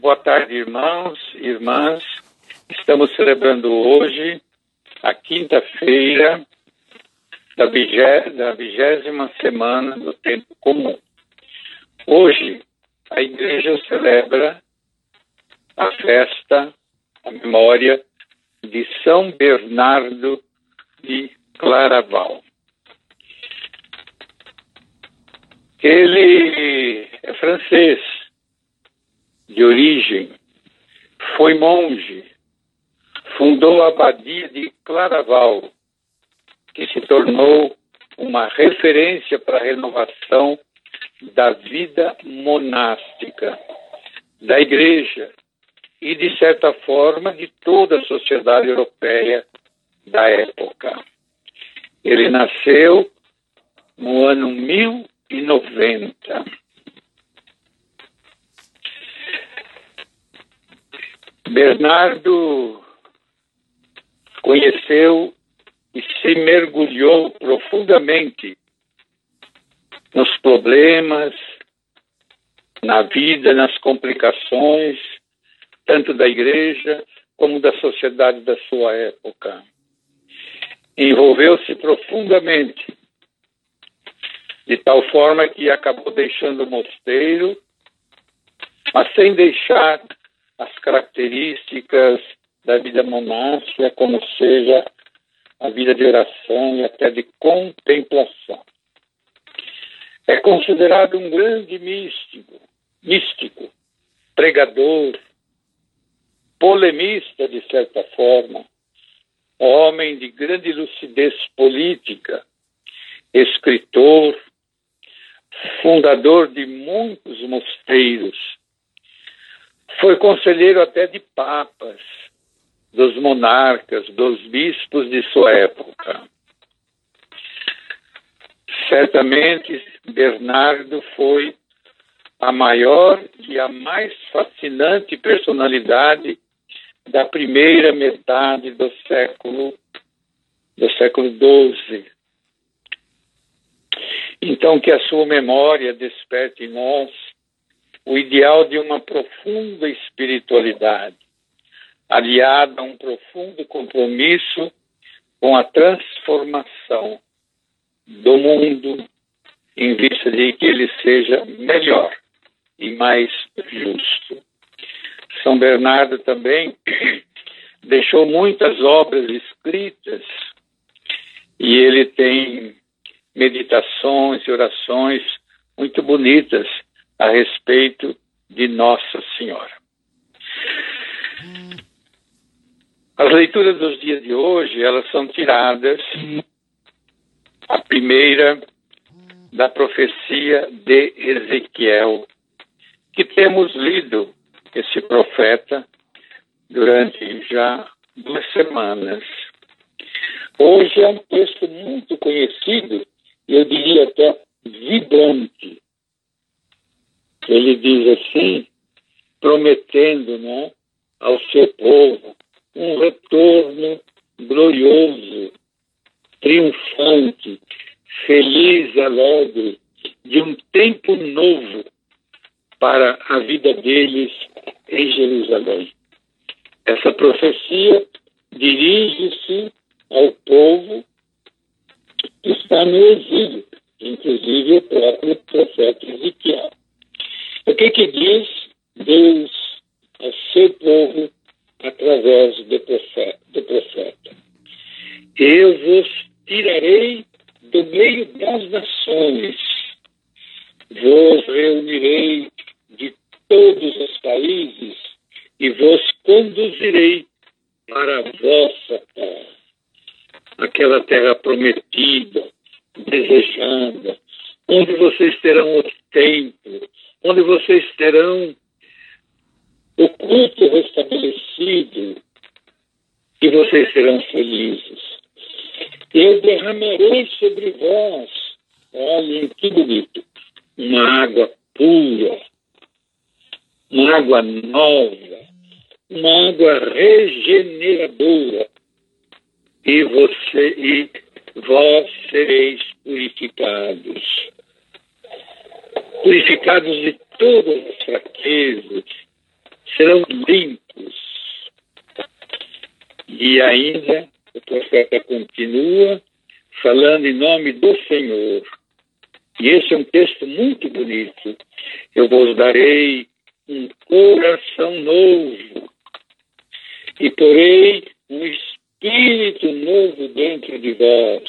Boa tarde, irmãos e irmãs. Estamos celebrando hoje a quinta-feira da 20ª semana do Tempo Comum. Hoje, a Igreja celebra a festa, a memória de São Bernardo de Claraval. Ele é francês, de origem, foi monge, fundou a abadia de Claraval, que se tornou uma referência para a renovação da vida monástica, da Igreja e, de certa forma, de toda a sociedade europeia da época. Ele nasceu no ano 1090. Bernardo conheceu e se mergulhou profundamente nos problemas, na vida, nas complicações, tanto da Igreja como da sociedade da sua época. Envolveu-se profundamente, de tal forma que acabou deixando o mosteiro, mas sem deixar as características da vida monástica, como seja a vida de oração e até de contemplação. É considerado um grande místico, pregador, polemista, de certa forma, homem de grande lucidez política, escritor, fundador de muitos mosteiros. Foi conselheiro até de papas, dos monarcas, dos bispos de sua época. Certamente, Bernardo foi a maior e a mais fascinante personalidade da primeira metade do século XII. Então, que a sua memória desperte em nós o ideal de uma profunda espiritualidade, aliada a um profundo compromisso com a transformação do mundo, em vista de que ele seja melhor e mais justo. São Bernardo também deixou muitas obras escritas e ele tem meditações e orações muito bonitas a respeito de Nossa Senhora. As leituras dos dias de hoje, elas são tiradas, a primeira da profecia de Ezequiel, que temos lido esse profeta durante já 2 semanas. Hoje é um texto muito conhecido, eu diria até vibrante. Ele diz assim, prometendo, né, ao seu povo um retorno glorioso, triunfante, feliz, alegre, de um tempo novo para a vida deles em Jerusalém. Essa profecia dirige-se ao povo que está no exílio, inclusive o próprio profeta Ezequiel. O que diz Deus ao seu povo através do profeta? Eu vos tirarei do meio das nações, vos reunirei de todos os países e vos conduzirei para a vossa terra, aquela terra prometida, desejada, onde vocês terão o templo, onde vocês terão o culto restabelecido e vocês serão felizes. Eu derramarei sobre vós, olhem que bonito, uma água pura, uma água nova, uma água regeneradora, e vós sereis purificados. Purificados de todas as fraquezas, serão limpos. E ainda o profeta continua falando em nome do Senhor. E esse é um texto muito bonito. Eu vos darei um coração novo e porei um espírito novo dentro de vós.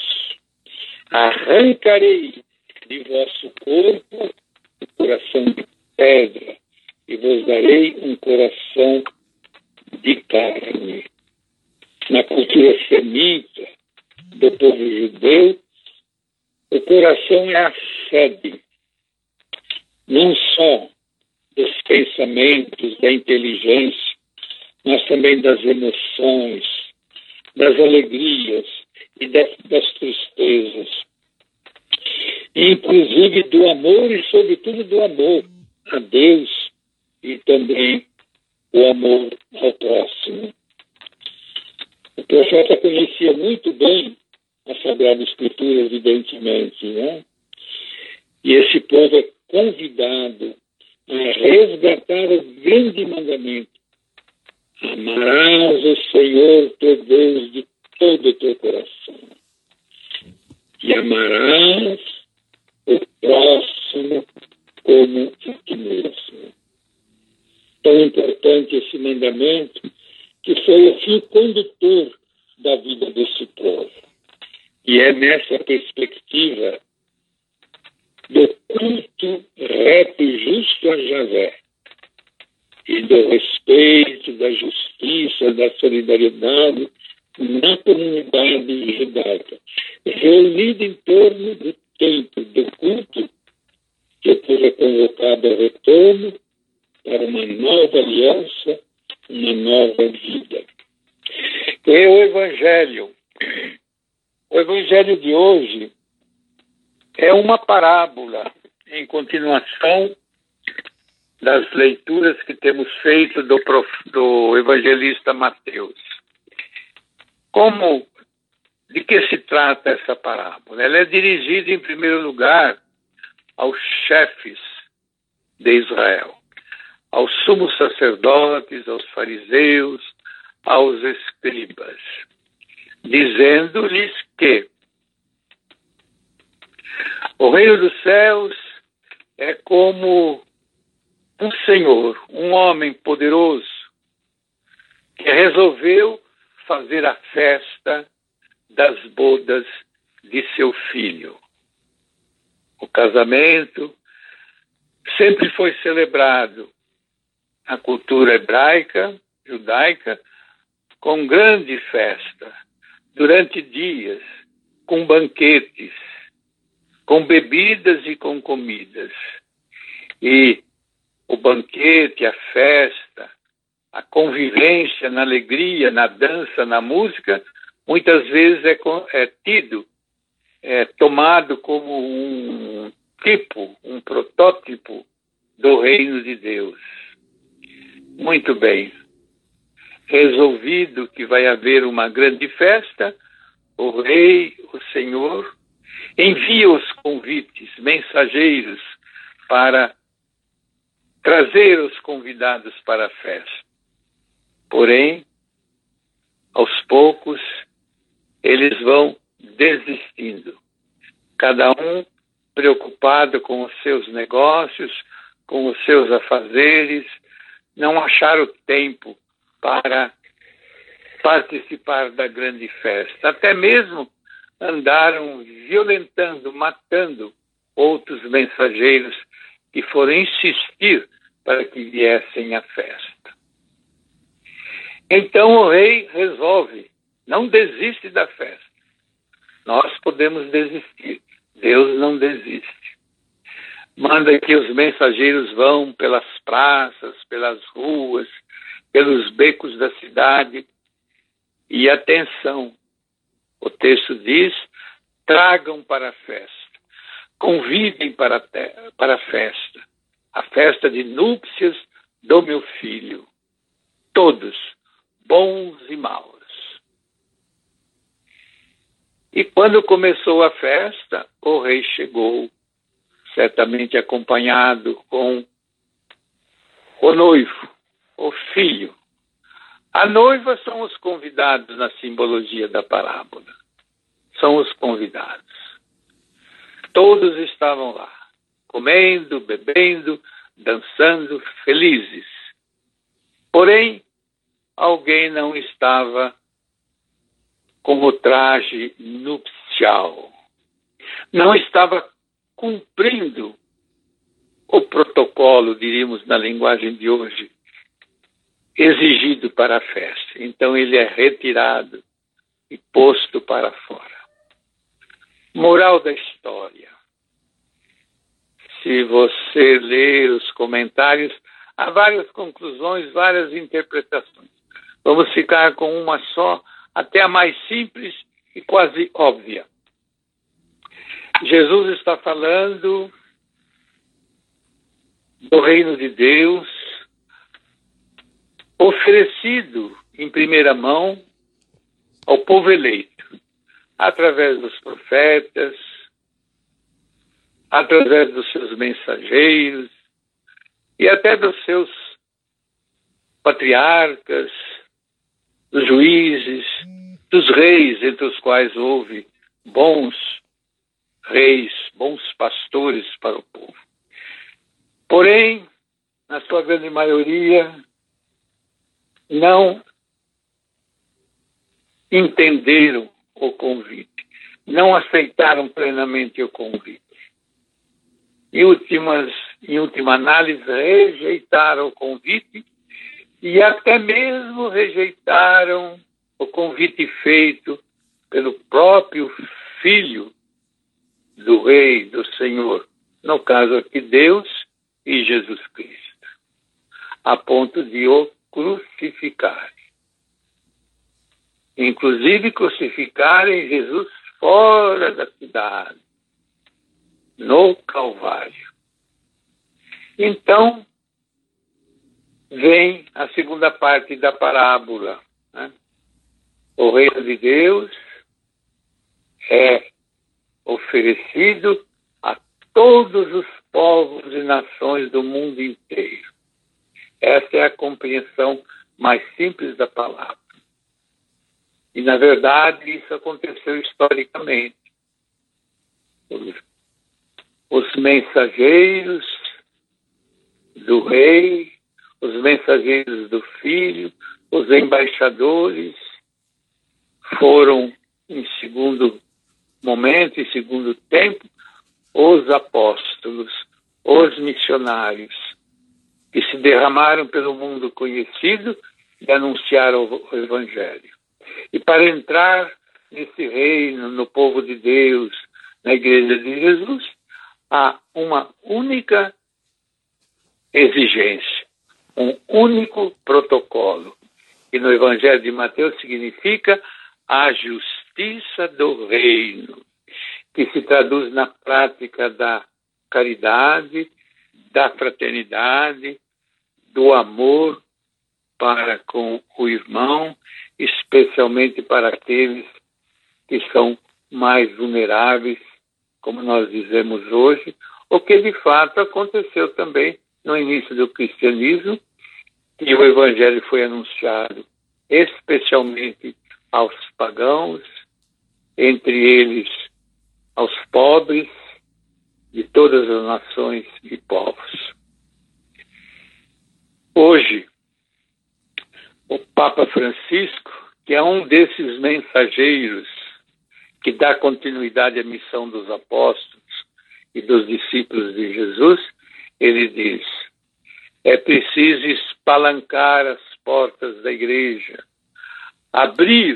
Arrancarei de vosso corpo o coração de pedra e vos darei um coração de carne. Na cultura semita do povo judeu, o coração é a sede, não só dos pensamentos, da inteligência, mas também das emoções, das alegrias e das tristezas. E, inclusive, do amor e, sobretudo, do amor a Deus e também o amor ao próximo. O profeta conhecia muito bem a Sagrada Escritura, evidentemente, né? E esse povo é convidado a resgatar o grande mandamento. Amarás o Senhor teu Deus de todo o teu coração. E amarás o próximo como a ti mesmo. Tão importante esse mandamento que foi o fio condutor da vida desse povo. E é nessa perspectiva do culto reto e justo a Javé e do respeito, da justiça, da solidariedade na comunidade judaica, reunida em torno do templo, do culto, que o povo é convocado ao retorno para uma nova aliança, uma nova vida. É o Evangelho. O Evangelho de hoje é uma parábola em continuação das leituras que temos feito do evangelista Mateus. De que se trata essa parábola? Ela é dirigida, em primeiro lugar, aos chefes de Israel, aos sumos sacerdotes, aos fariseus, aos escribas, dizendo-lhes que o reino dos céus é como um senhor, um homem poderoso, que resolveu fazer a festa das bodas de seu filho. O casamento sempre foi celebrado na cultura hebraica, judaica, com grande festa, durante dias, com banquetes, com bebidas e com comidas. E o banquete, a festa, a convivência na alegria, na dança, na música, muitas vezes tomado como um tipo, um protótipo do reino de Deus. Muito bem. Resolvido que vai haver uma grande festa, o rei, o Senhor, envia os convites, mensageiros, para trazer os convidados para a festa. Porém, aos poucos, eles vão desistindo. Cada um preocupado com os seus negócios, com os seus afazeres, não acharam tempo para participar da grande festa. Até mesmo andaram violentando, matando outros mensageiros que foram insistir para que viessem à festa. Então o rei resolve, não desiste da festa. Nós podemos desistir, Deus não desiste. Manda que os mensageiros vão pelas praças, pelas ruas, pelos becos da cidade. E atenção, o texto diz, tragam para a festa, convidem para a festa de núpcias do meu filho, todos, bons e maus. E quando começou a festa, o rei chegou, certamente acompanhado com o noivo, o filho. A noiva são os convidados na simbologia da parábola. São os convidados. Todos estavam lá, comendo, bebendo, dançando, felizes. Porém, alguém não estava com o traje nupcial. Não estava cumprindo o protocolo, diríamos na linguagem de hoje, exigido para a festa. Então ele é retirado e posto para fora. Moral da história. Se você ler os comentários, há várias conclusões, várias interpretações. Vamos ficar com uma só, até a mais simples e quase óbvia. Jesus está falando do reino de Deus, oferecido em primeira mão ao povo eleito, através dos profetas, através dos seus mensageiros e até dos seus patriarcas, dos juízes, dos reis, entre os quais houve bons reis, bons pastores para o povo. Porém, na sua grande maioria, não entenderam o convite, não aceitaram plenamente o convite. Em última análise, rejeitaram o convite e até mesmo rejeitaram o convite feito pelo próprio Filho do Rei, do Senhor, no caso aqui Deus e Jesus Cristo, a ponto de o crucificar. Inclusive crucificarem Jesus fora da cidade, no Calvário. Então, vem a segunda parte da parábola, né? O reino de Deus é oferecido a todos os povos e nações do mundo inteiro. Essa é a compreensão mais simples da palavra. E, na verdade, isso aconteceu historicamente. Os mensageiros do rei, os mensageiros do filho, os embaixadores foram, em segundo momento, em segundo tempo, os apóstolos, os missionários, que se derramaram pelo mundo conhecido e anunciaram o Evangelho. E para entrar nesse reino, no povo de Deus, na Igreja de Jesus, há uma única exigência, um único protocolo, que no Evangelho de Mateus significa a justiça do reino, que se traduz na prática da caridade, da fraternidade, do amor para com o irmão, especialmente para aqueles que são mais vulneráveis, como nós dizemos hoje, o que de fato aconteceu também no início do cristianismo, que o Evangelho foi anunciado especialmente aos pagãos, entre eles aos pobres de todas as nações e povos. Hoje, o Papa Francisco, que é um desses mensageiros que dá continuidade à missão dos apóstolos e dos discípulos de Jesus, ele diz: é preciso espalancar as portas da igreja, abrir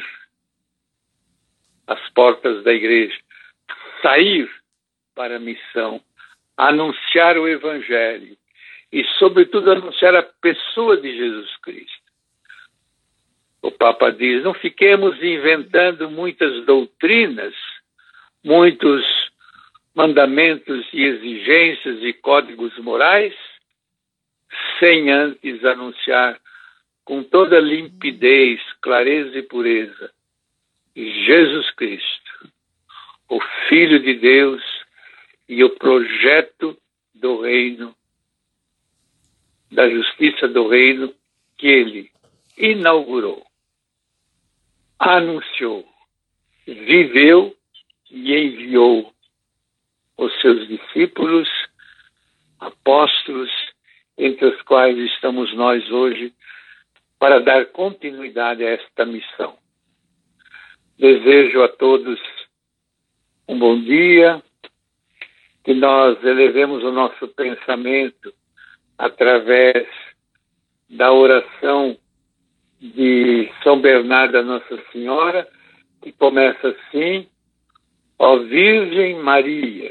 as portas da igreja, sair para a missão, anunciar o Evangelho e, sobretudo, anunciar a pessoa de Jesus Cristo. O Papa diz: não fiquemos inventando muitas doutrinas, muitos mandamentos e exigências e códigos morais, sem antes anunciar com toda limpidez, clareza e pureza Jesus Cristo, o Filho de Deus e o projeto do reino, da justiça do reino que ele inaugurou, anunciou, viveu e enviou os seus discípulos, apóstolos, entre os quais estamos nós hoje, para dar continuidade a esta missão. Desejo a todos um bom dia, que nós elevemos o nosso pensamento através da oração de São Bernardo da Nossa Senhora, que começa assim: ó Virgem Maria,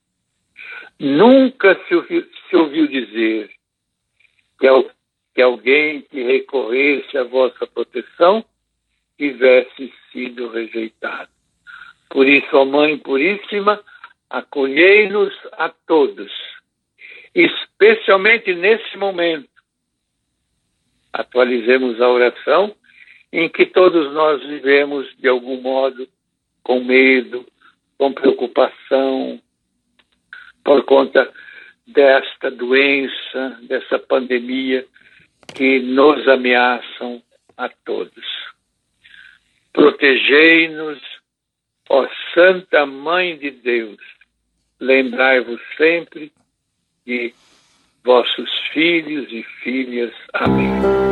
nunca se ouviu dizer que alguém que recorresse à vossa proteção tivesse sido rejeitado. Por isso, ó Mãe Puríssima, acolhei-nos a todos, especialmente nesse momento. Atualizemos a oração em que todos nós vivemos, de algum modo, com medo, com preocupação, por conta desta doença, dessa pandemia que nos ameaçam a todos. Protegei-nos, ó Santa Mãe de Deus, lembrai-vos sempre de vossos filhos e filhas. Amém.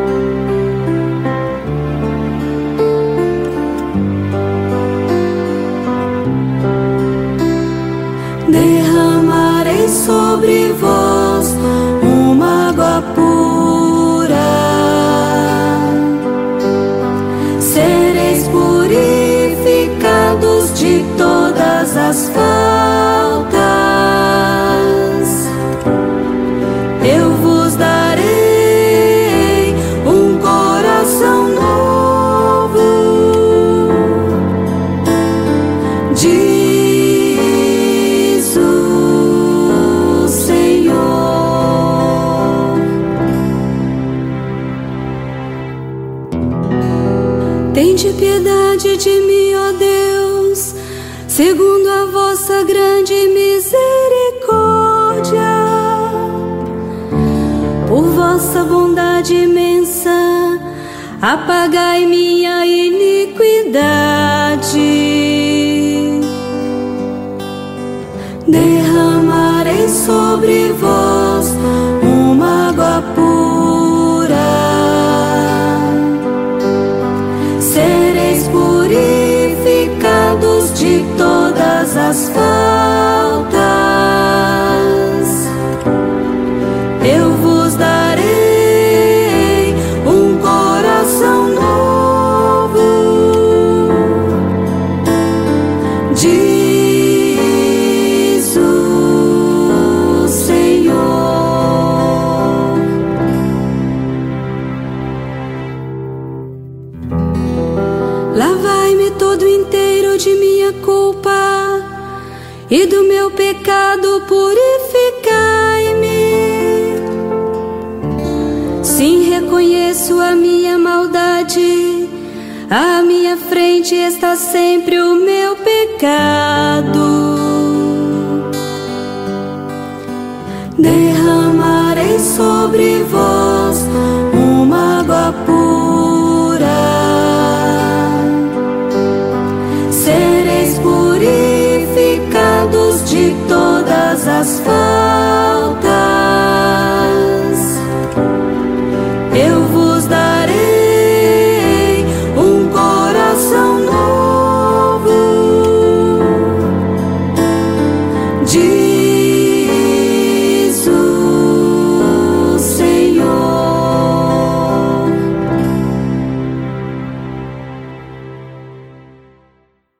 Derramarei sobre vós uma água pura, sereis purificados de todas as faltas. Eu vos darei um coração novo, diz o Senhor. Tende piedade de mim, ó Deus, segundo a vossa grande misericórdia. Por vossa bondade imensa, apagai minha iniquidade. Derramarei sobre vós uma água pura, sereis purificados de todas as faltas. Eu vos darei um coração novo, diz o Senhor. Lavai-me todo inteiro de minha culpa e do meu pecado purificai-me. Sim, reconheço a minha maldade, à minha frente está sempre o meu pecado. Derramarei sobre vós uma água pura, sereis purificados de todas as faltas.